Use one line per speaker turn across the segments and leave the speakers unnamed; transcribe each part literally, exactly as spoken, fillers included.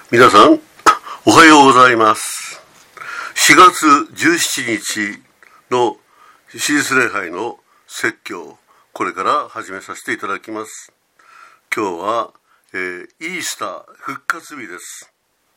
皆さんおはようございます。しがつじゅうしちにちのシリーズ礼拝の説教、これから始めさせていただきます。今日は、えー、イースター復活日です。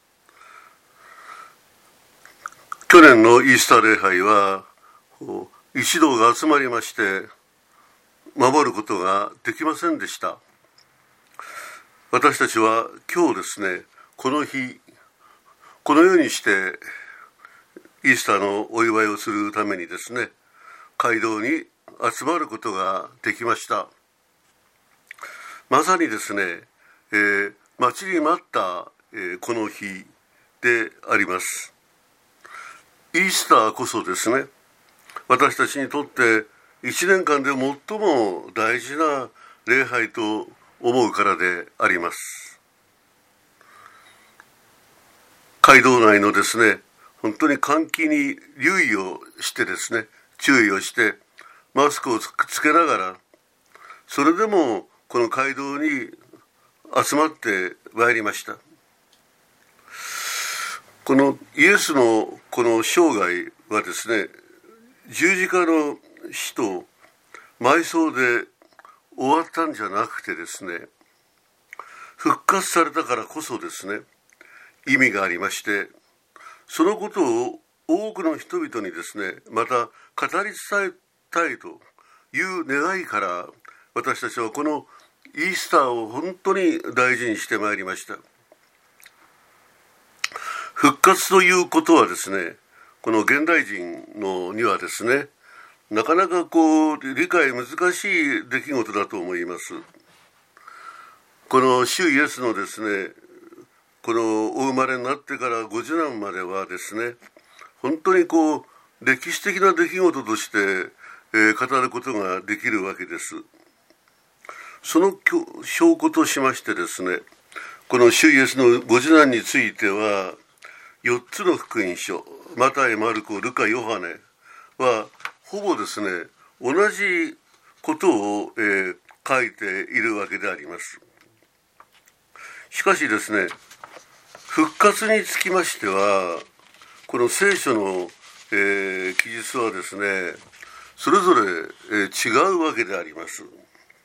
去年のイースター礼拝は一同が集まりまして守ることができませんでした。私たちは今日ですね、この日このようにしてイースターのお祝いをするためにですね、街道に集まることができました。まさにですね、えー、待ちに待った、えー、この日であります。イースターこそですね、私たちにとっていちねんかんで最も大事な礼拝と思うからであります。街道内のですね、本当に換気に留意をしてですね、注意をしてマスクをつけながら、それでもこの街道に集まってまいりました。このイエスのこの生涯はですね、十字架の死と埋葬で終わったんじゃなくてですね、復活されたからこそですね、意味がありまして、そのことを多くの人々にですね、また語り伝えたいという願いから、私たちはこのイースターを本当に大事にしてまいりました。復活ということはですね、この現代人のにはですね、なかなかこう理解難しい出来事だと思います。この主イエスのですね、このお生まれになってからご次男まではですね、本当にこう歴史的な出来事として、えー、語ることができるわけです。その証拠としましてですね、この主イエスのご次男についてはよっつの福音書、マタイ、マルコ、ルカ、ヨハネはほぼですね、同じことを、えー、書いているわけであります。しかしですね、復活につきましては、この聖書の、えー、記述はですね、それぞれ、えー、違うわけであります。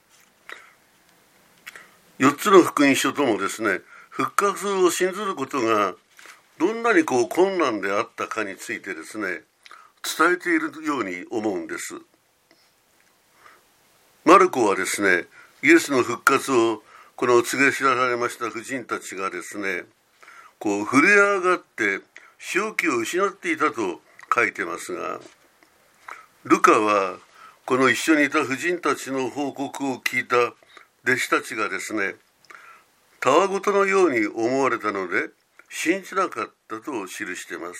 よっつの福音書ともですね、復活を信ずることがどんなにこう困難であったかについてですね、伝えているように思うんです。マルコはですね、イエスの復活をこの告げ知らされました婦人たちがですね、こう震え上がって正気を失っていたと書いてますが、ルカはこの一緒にいた婦人たちの報告を聞いた弟子たちがですね、たわごとのように思われたので信じなかったと記しています。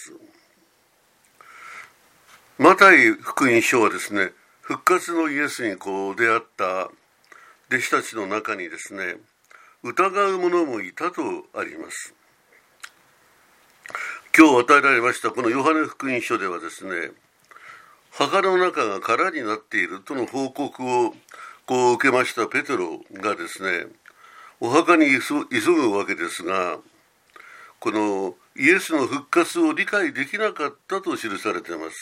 マタイ福音書はですね、復活のイエスにこう出会った弟子たちの中にですね、疑う者もいたとあります。今日与えられましたこのヨハネ福音書ではですね、墓の中が空になっているとの報告をこう受けましたペテロがですね、お墓に急ぐわけですが、このイエスの復活を理解できなかったと記されています。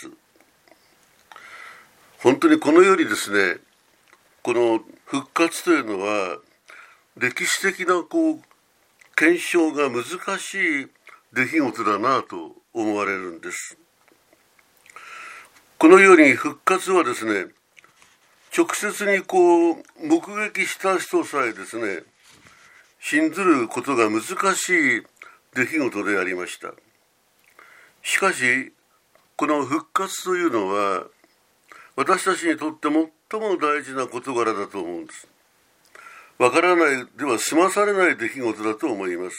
本当にこのようにですね、この復活というのは歴史的なこう検証が難しい出来事だなと思われるんです。このように復活はですね、直接にこう目撃した人さえですね、信ずることが難しい出来事でありました。しかしこの復活というのは私たちにとって最も大事な事柄だと思うんです。わからないでは済まされない出来事だと思います。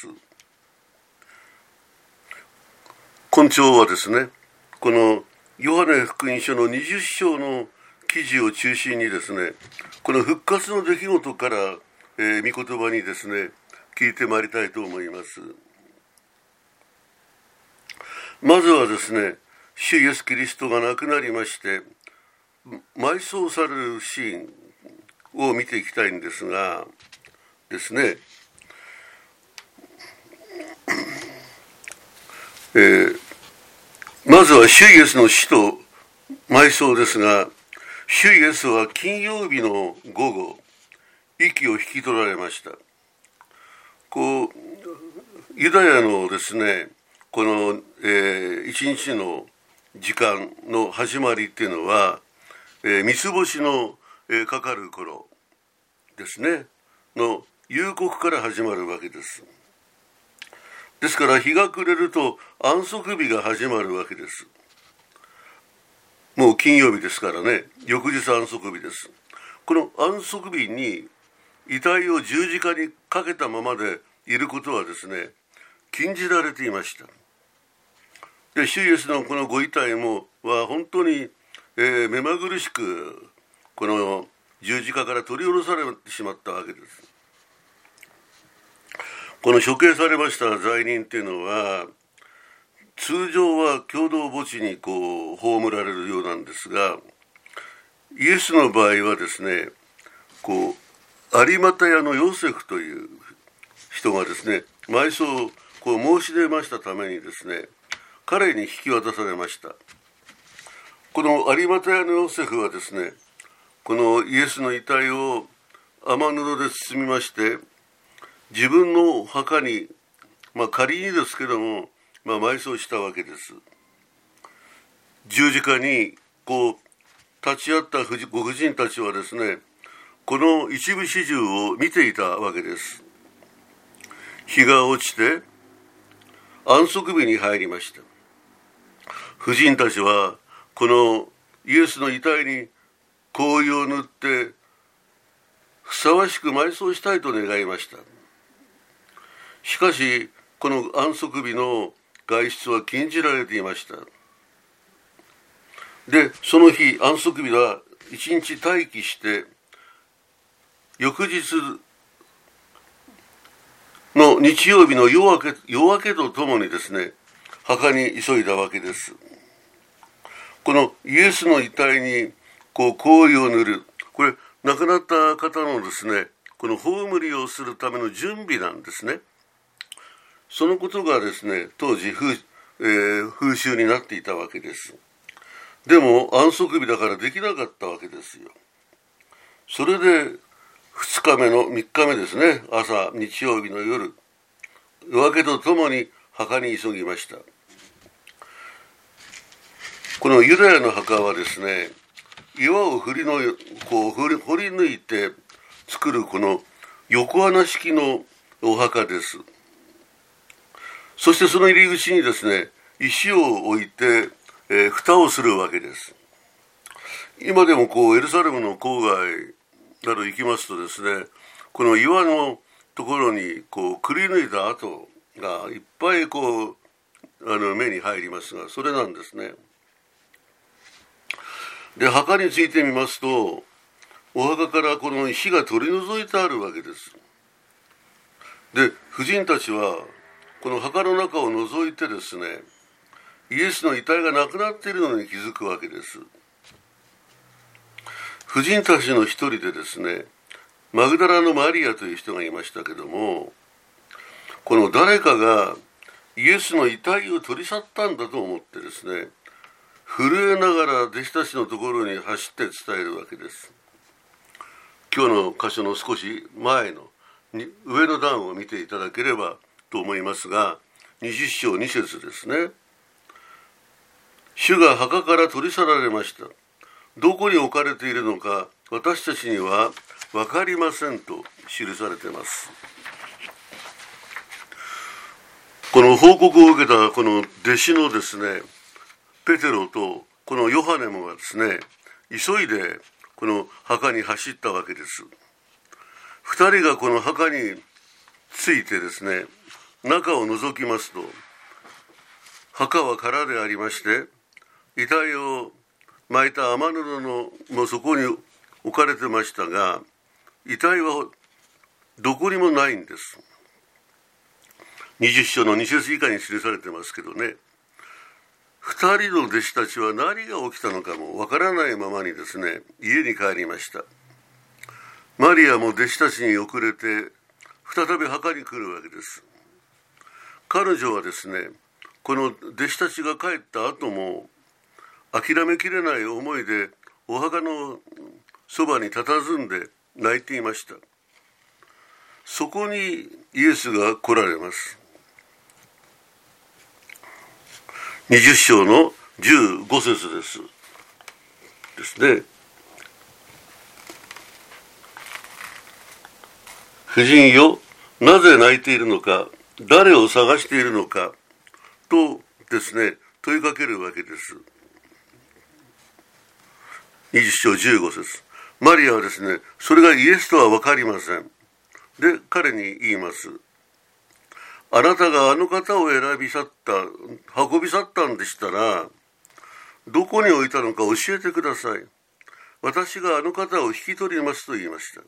今朝はですね、このヨハネ福音書のにじゅっ章の記事を中心にですね、この復活の出来事から、えー、御言葉にですね、聞いてまいりたいと思います。まずはですね、主イエスキリストが亡くなりまして埋葬されるシーンを見ていきたいんですがですね、 えー、まずは主イエスの死と埋葬ですが、主イエスは金曜日の午後、息を引き取られました。こうユダヤのですね、この、えー、一日の時間の始まりっていうのは、えー、三つ星の、えー、かかる頃ですねの夕刻から始まるわけです。ですから日が暮れると安息日が始まるわけです。もう金曜日ですからね、翌日安息日です。この安息日に遺体を十字架にかけたままでいることはですね、禁じられていました。で、主イエスのこのご遺体もは本当に、えー、目まぐるしくこの十字架から取り下ろされてしまったわけです。この処刑されました罪人っていうのは、通常は共同墓地にこう葬られるようなんですが、イエスの場合はですね、こう有股屋のヨセフという人がですね、埋葬をこう申し出ましたためにですね、彼に引き渡されました。この有股屋のヨセフはですね、このイエスの遺体を雨布で包みまして、自分の墓に、まあ仮にですけども、まあ、埋葬したわけです。十字架にこう立ち会ったご婦人たちはですね、この一部始終を見ていたわけです。日が落ちて安息日に入りました。婦人たちはこのイエスの遺体に香油を塗ってふさわしく埋葬したいと願いました。しかしこの安息日の外出は禁じられていました。で、その日安息日は一日待機して、翌日の日曜日の夜明け、夜明けとともにですね、墓に急いだわけです。このイエスの遺体にこう香油を塗る、これ亡くなった方のですね、この葬りをするための準備なんですね。そのことがですね、当時 風,、えー、風習になっていたわけです。でも安息日だからできなかったわけですよ。それでふつかめのみっかめですね、朝日曜日の夜、夜明けとともに墓に急ぎました。このユダヤの墓はですね、岩を振りのこう掘り掘り抜いて作るこの横穴式のお墓です。そしてその入り口にですね、石を置いて、えー、蓋をするわけです。今でもこうエルサレムの郊外など行きますとですね、この岩のところにこうくり抜いた跡がいっぱいこうあの目に入りますが、それなんですね。で、墓についてみますと、お墓からこの石が取り除いてあるわけです。で、婦人たちはこの墓の中を覗いてですね、イエスの遺体がなくなっているのに気づくわけです。婦人たちの一人でですね、マグダラのマリアという人がいましたけども、この誰かがイエスの遺体を取り去ったんだと思ってですね、震えながら弟子たちのところに走って伝えるわけです。今日の箇所の少し前の上の段を見ていただければと思いますが、にじゅっ章に節ですね。主が墓から取り去られました。どこに置かれているのか私たちには分かりませんと記されています。この報告を受けたこの弟子のですね、ペテロとこのヨハネもがですね、急いでこの墓に走ったわけです。二人がこの墓についてですね、中を覗きますと、墓は空でありまして、遺体を巻いた雨布のもうそこに置かれてましたが、遺体はどこにもないんです。にじゅっ章のに節以下に記されてますけどね、二人の弟子たちは何が起きたのかもわからないままにですね、家に帰りました。マリアも弟子たちに遅れて再び墓に来るわけです。彼女はですね、 この弟子たちが帰った後も諦めきれない思いでお墓のそばに佇んで泣いていました。そこにイエスが来られます。にじゅっ章のじゅうご節ですですね。婦人よ、なぜ泣いているのか、誰を探しているのかとですね、問いかけるわけです。にじゅっ章じゅうご節。マリアはですね、それがイエスとは分かりません。で、彼に言います。あなたがあの方を選び去った、運び去ったんでしたら、どこに置いたのか教えてください。私があの方を引き取りますと言いました。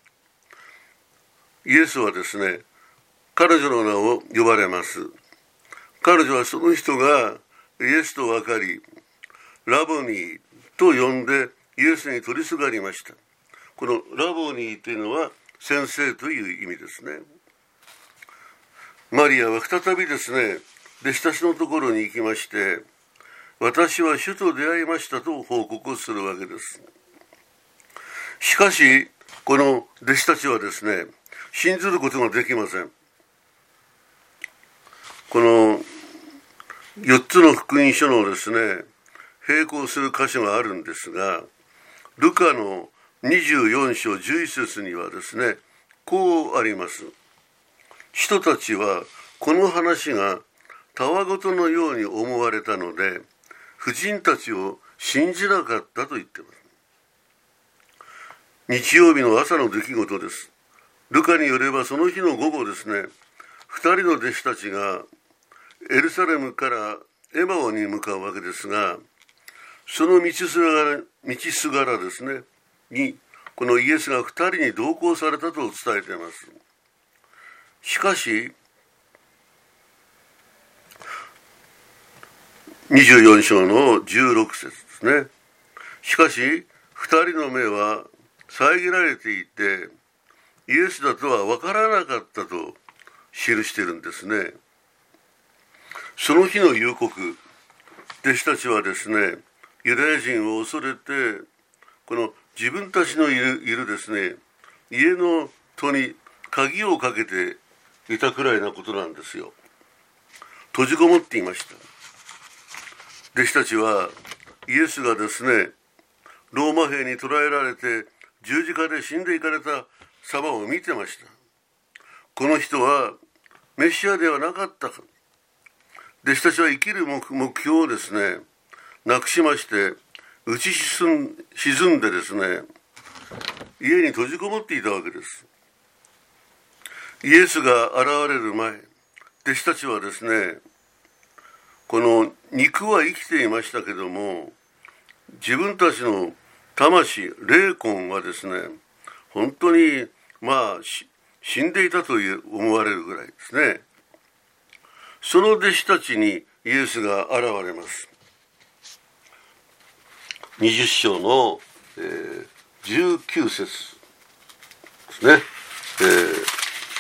イエスはですね、彼女の名を呼ばれます。彼女はその人がイエスと分かり、ラボニーと呼んでイエスに取りすがりました。このラボニーというのは先生という意味ですね。マリアは再びですね、弟子たちのところに行きまして、私は主と出会いましたと報告をするわけです。しかし、この弟子たちはですね、信ずることができません。このよっつの福音書のですね、並行する箇所があるんですが、ルカのにじゅうよん章じゅういち節にはですね、こうあります。人たちはこの話がたわごとのように思われたので、婦人たちを信じなかったと言っています。日曜日の朝の出来事です。ルカによればその日の午後ですね、二人の弟子たちがエルサレムからエマオに向かうわけですが、その道すがら、道すがらですね、にこのイエスが二人に同行されたと伝えています。しかし、にじゅうよん章のじゅうろく節ですね。しかし、二人の目は遮られていて、イエスだとは分からなかったと記しているんですね。その日の夕刻、弟子たちはですね、ユダヤ人を恐れて、この自分たちのいる、いるですね、家の戸に鍵をかけていたくらいなことなんですよ。閉じこもっていました。弟子たちはイエスがですね、ローマ兵に捕らえられて十字架で死んでいかれた様を見てました。この人はメシアではなかったか。弟子たちは生きる目標をですね、なくしまして打ち沈んでですね、家に閉じこもっていたわけです。イエスが現れる前、弟子たちはですね、この肉は生きていましたけども、自分たちの魂、霊魂はですね、本当にまあ死んでいたという思われるぐらいですね。その弟子たちにイエスが現れます。にじゅっ章の、えー、じゅうきゅう節ですね。えー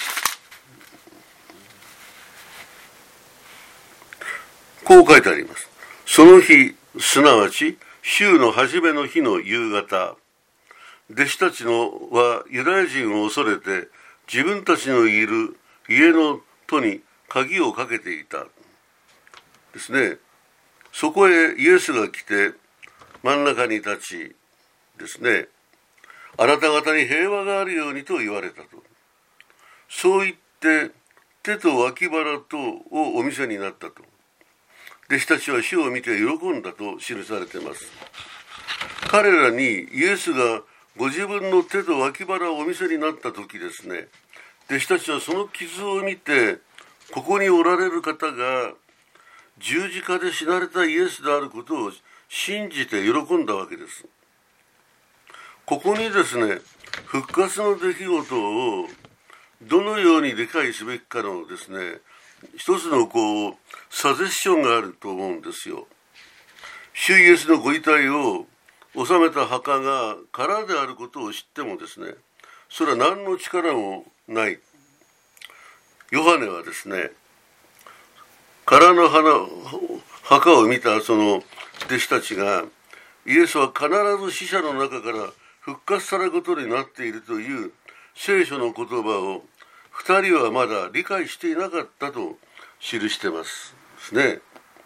こう書いてあります。その日、すなわち週の初めの日の夕方、弟子たちのはユダヤ人を恐れて自分たちのいる家の戸に鍵をかけていたですね。そこへイエスが来て真ん中に立ちですね、あなた方に平和があるようにと言われたと。そう言って手と脇腹とをお見せになったと。弟子たちは主を見て喜んだと記されています。彼らにイエスがご自分の手と脇腹をお見せになった時ですね、弟子たちはその傷を見て、ここにおられる方が十字架で死なれたイエスであることを信じて喜んだわけです。ここにですね、復活の出来事をどのように理解すべきかのですね、一つのこうサジェッションがあると思うんですよ。主イエスのご遺体を収めた墓が空であることを知ってもですね、それは何の力もない。ヨハネはですね、 空の花墓を見たその弟子たちが、イエスは必ず死者の中から復活されることになっているという聖書の言葉を二人はまだ理解していなかったと記してますね。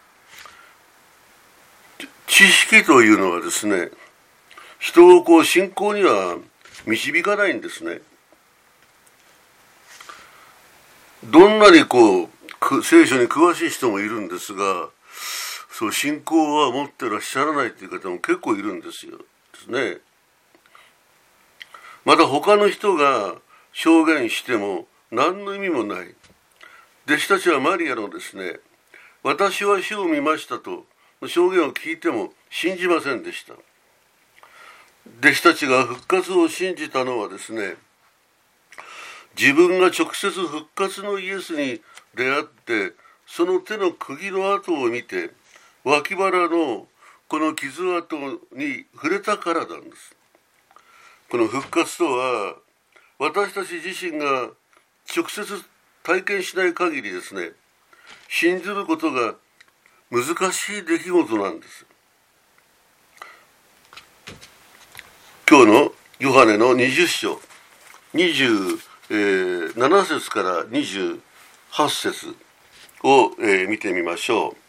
知識というのはですね、人をこう信仰には導かないんですね。どんなにこう聖書に詳しい人もいるんですが、そう信仰は持ってらっしゃらないという方も結構いるんですよですね。また他の人が証言しても何の意味もない。弟子たちはマリアのですね、私は主を見ましたと証言を聞いても信じませんでした。弟子たちが復活を信じたのはですね、自分が直接復活のイエスに出会って、その手の釘の跡を見て、脇腹のこの傷跡に触れたからなんです。この復活とは、私たち自身が直接体験しない限りですね、信じることが難しい出来事なんです。今日のヨハネのにじゅっ章、にじゅうなな節からにじゅうはち節を、えー、見てみましょ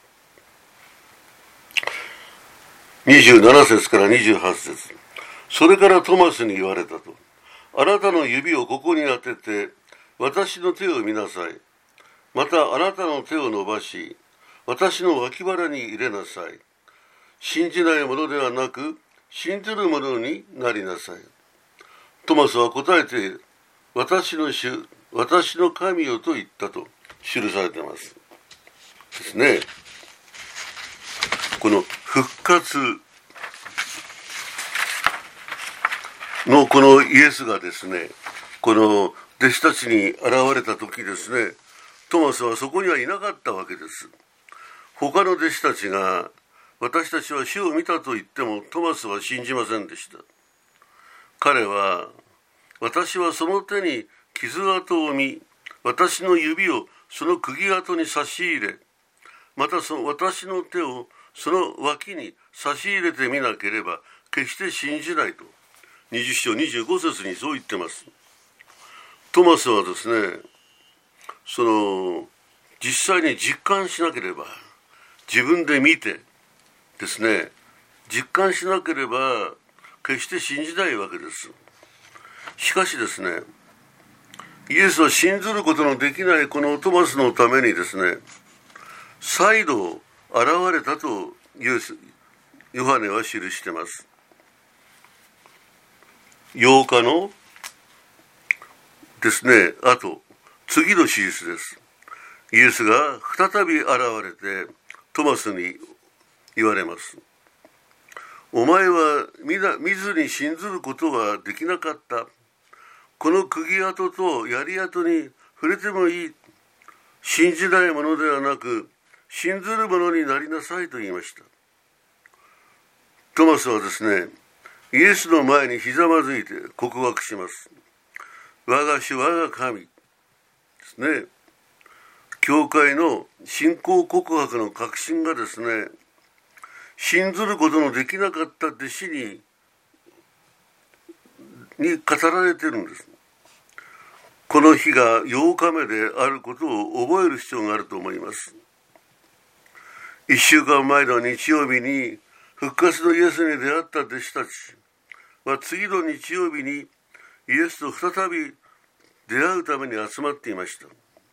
う。にじゅうなな節からにじゅうはち節。それからトマスに言われたと。あなたの指をここに当てて、私の手を見なさい。またあなたの手を伸ばし、私の脇腹に入れなさい。信じないものではなく、信じるものになりなさい。トマスは答えて、私の主、私の神よと言ったと記されていますですね。この復活のこのイエスがですね、この弟子たちに現れた時ですね、トマスはそこにはいなかったわけです。他の弟子たちが、私たちは主を見たと言ってもトマスは信じませんでした。彼は、私はその手に傷跡を見、私の指をその釘跡に差し入れ、またその私の手をその脇に差し入れてみなければ決して信じないと、にじゅっ章にじゅうご節にそう言ってます。トマスはですね、その実際に実感しなければ、自分で見てですね、実感しなければ決して信じないわけです。しかしですね、イエスは信ずることのできないこのトマスのためにですね、再度現れたとヨハネは記しています。ようかのですね、あと次の史実です。イエスが再び現れてトマスに言われます。お前は見ずに信ずることはできなかった。この釘跡と槍跡に触れてもいい。信じないものではなく、信ずるものになりなさいと言いました。トマスはですね、イエスの前にひざまずいて告白します。我が主、我が神ですね。教会の信仰告白の確信がですね、信ずることのできなかった弟子にに語られているんです。この日がようかめであることを覚える必要があると思います。一週間前の日曜日に復活のイエスに出会った弟子たちは次の日曜日にイエスと再び出会うために集まっていました。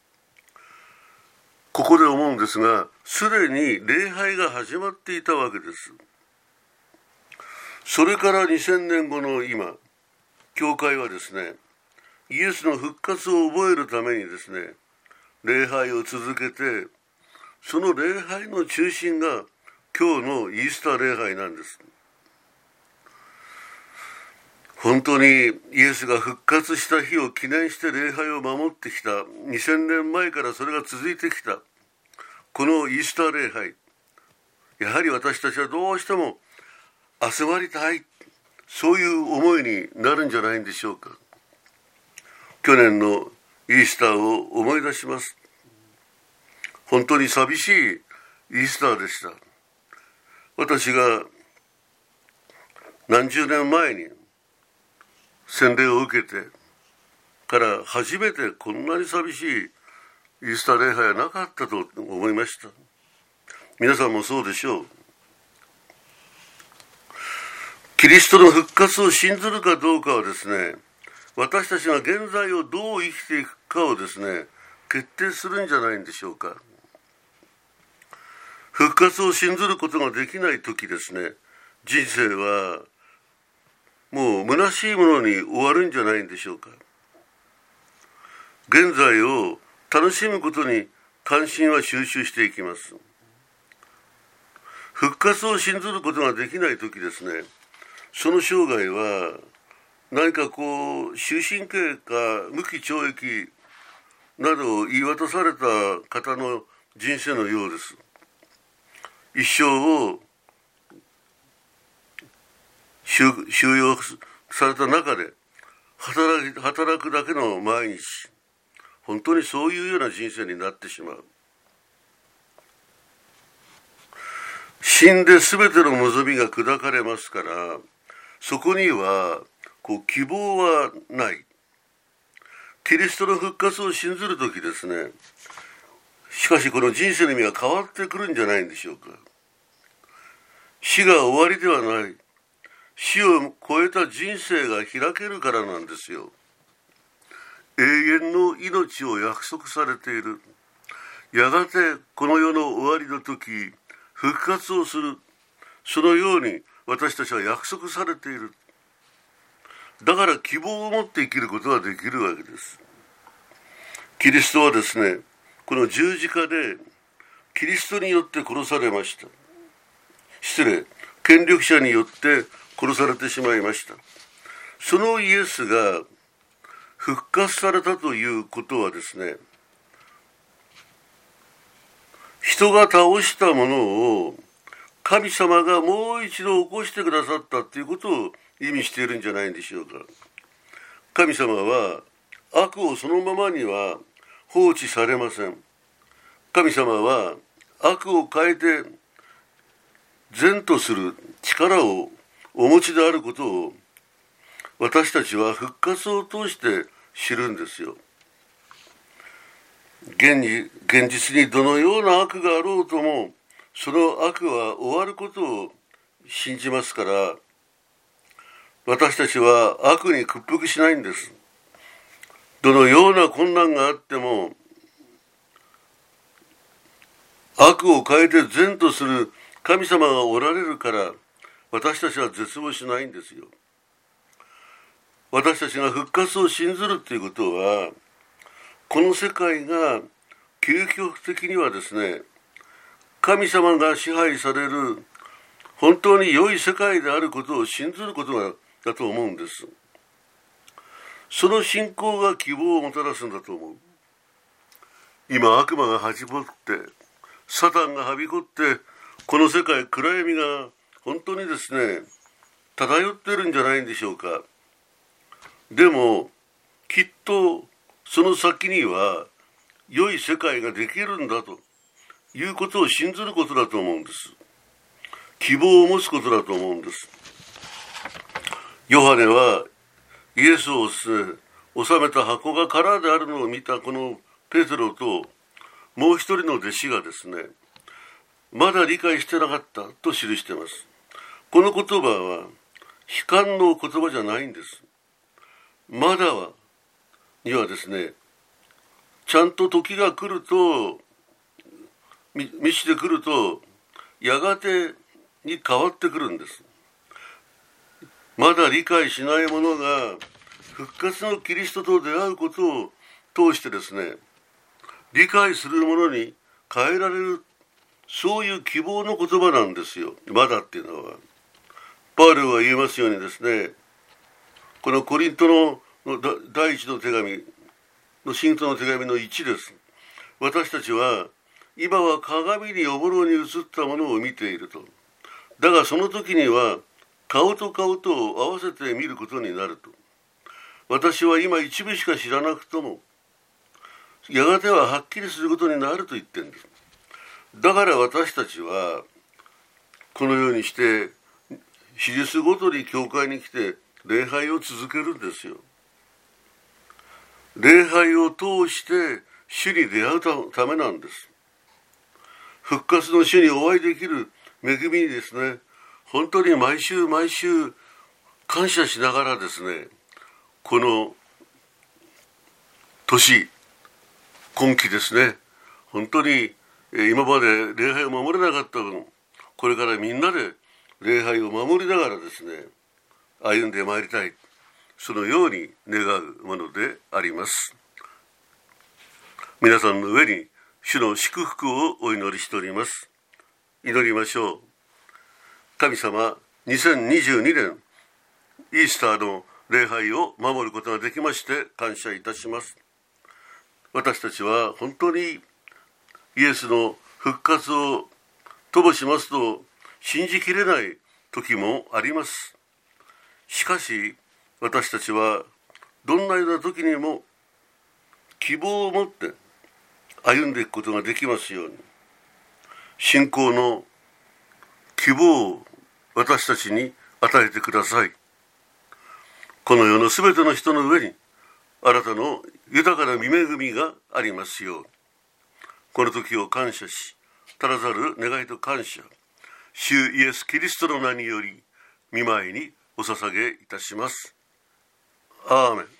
ここで思うんですが、すでに礼拝が始まっていたわけです。それからにせんねんごの今、教会はですね、イエスの復活を覚えるためにですね、礼拝を続けて、その礼拝の中心が今日のイースター礼拝なんです。本当にイエスが復活した日を記念して礼拝を守ってきた、にせんねんまえからそれが続いてきたこのイースター礼拝、やはり私たちはどうしても集まりたい、そういう思いになるんじゃないんでしょうか。去年のイースターを思い出します。 本当に寂しいイースターでした。私が何十年前に洗礼を受けてから初めてこんなに寂しいイースター礼拝はなかったと思いました。皆さんもそうでしょう。キリストの復活を信ずるかどうかはですね、私たちが現在をどう生きていくかをですね、決定するんじゃないんでしょうか。復活を信ずることができないときですね、人生はもう虚しいものに終わるんじゃないんでしょうか。現在を楽しむことに関心は集中していきます。復活を信ずることができないときですね、その生涯は何かこう終身刑か無期懲役などを言い渡された方の人生のようです。一生を収容された中で働き、働くだけの毎日、本当にそういうような人生になってしまう。死んで全ての望みが砕かれますから、そこにはこう希望はない。キリストの復活を信ずるときですね、しかしこの人生の意味が変わってくるんじゃないんでしょうか。死が終わりではない。死を超えた人生が開けるからなんですよ。永遠の命を約束されている。やがてこの世の終わりの時、復活をする。そのように私たちは約束されている。だから希望を持って生きることができるわけです。キリストはですね、この十字架でキリストによって殺されました。失礼、権力者によって殺されてしまいました。そのイエスが復活されたということはですね、人が倒したものを神様がもう一度起こしてくださったということを意味しているんじゃないんでしょうか。神様は悪をそのままには放置されません。神様は悪を変えて善とする力をお持ちであることを私たちは復活を通して知るんですよ。現に、現実にどのような悪があろうとも、その悪は終わることを信じますから、私たちは悪に屈服しないんです。どのような困難があっても、悪を変えて善とする神様がおられるから、私たちは絶望しないんですよ。私たちが復活を信ずるということは、この世界が究極的にはですね、神様が支配される本当に良い世界であることを信ずることがだと思うんです。その信仰が希望をもたらすんだと思う。今悪魔がはじぼって、サタンがはびこって、この世界暗闇が本当にですね、漂ってるんじゃないんでしょうか。でもきっとその先には良い世界ができるんだということを信ずることだと思うんです。希望を持つことだと思うんです。ヨハネはイエスを収めた箱が空であるのを見たこのペテロともう一人の弟子がですね、まだ理解してなかったと記しています。この言葉は悲観の言葉じゃないんです。まだはにはですね、ちゃんと時が来ると、満ちてくると、やがてに変わってくるんです。まだ理解しない者が復活のキリストと出会うことを通してですね、理解する者に変えられる、そういう希望の言葉なんですよ。まだっていうのは。パウロは言いますようにですね、このコリントの第一の手紙の信徒の手紙のいちです。私たちは今は鏡におぼろに映ったものを見ていると。だがその時には顔と顔とを合わせて見ることになると。私は今一部しか知らなくともやがてははっきりすることになると言ってるんです。 だから私たちはこのようにして手術ごとに教会に来て礼拝を続けるんですよ。礼拝を通して主に出会うためなんです。復活の主にお会いできる恵みにですね、本当に毎週毎週感謝しながらですね、この年今期ですね、本当に今まで礼拝を守れなかった分、これからみんなで礼拝を守りながらですね、歩んでまいりたい、そのように願うものであります。皆さんの上に主の祝福をお祈りしております。祈りましょう。神様、にせんにじゅうにねんイースターの礼拝を守ることができまして感謝いたします。私たちは本当にイエスの復活をとしますと信じきれない時もあります。しかし私たちはどんなような時にも希望を持って歩んでいくことができますように、信仰の希望を私たちに与えてください。この世のすべての人の上にあなたの豊かな御恵みがありますように、この時を感謝し、たらざる願いと感謝、主イエス・キリストの名により御前にお捧げいたします。アーメン。